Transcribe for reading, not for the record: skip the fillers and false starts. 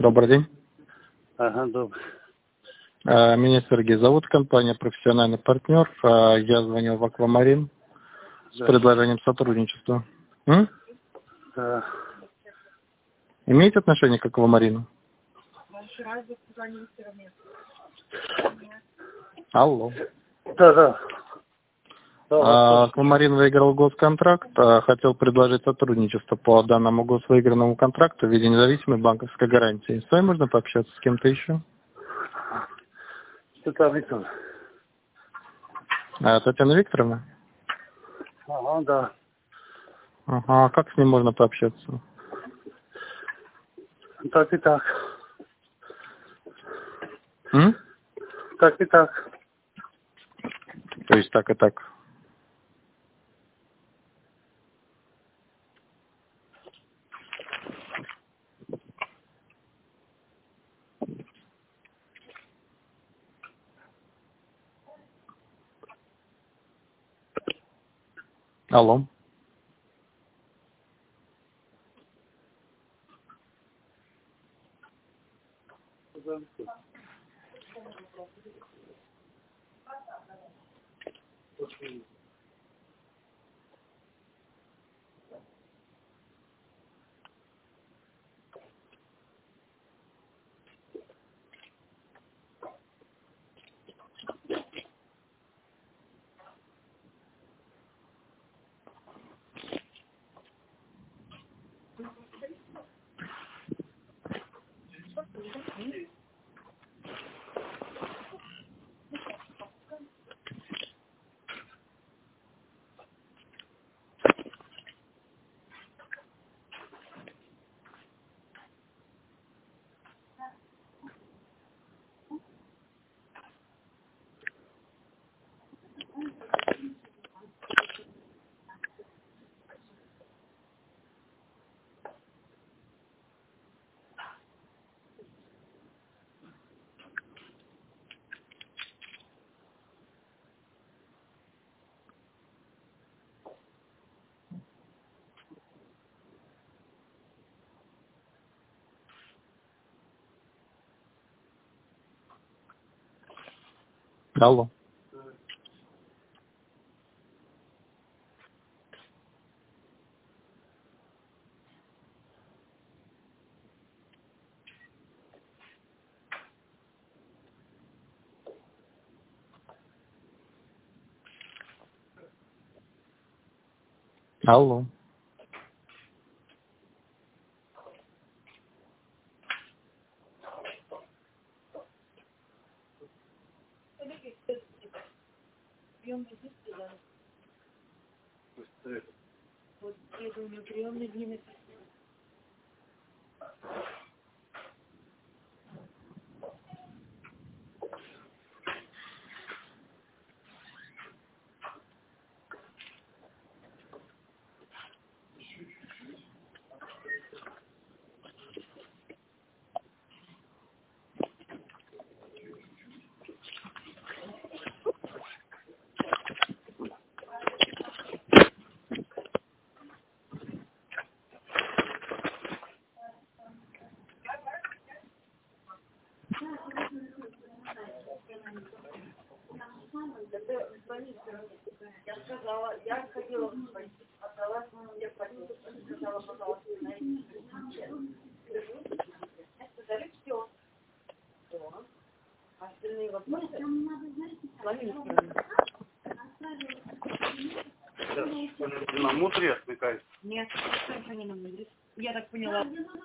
Добрый день. Ага, добрый. Меня Сергей зовут, компания «Профессиональный партнер». Я звонил в «Аквамарин» с предложением сотрудничества. Да. Имеете отношение к «Аквамарину»? Алло. Да. «Аквамарин» выиграл госконтракт. Хотел предложить сотрудничество по данному госвыигранному контракту в виде независимой банковской гарантии. С вами можно пообщаться с кем-то еще? Что-то Виктор. Татьяна Викторовна? Ага, да. Ага, а как с ним можно пообщаться? Так и так. Так и так. То есть так и так. Алло. Алло. Алло. На мутре отвлекаюсь. Нет, я так поняла.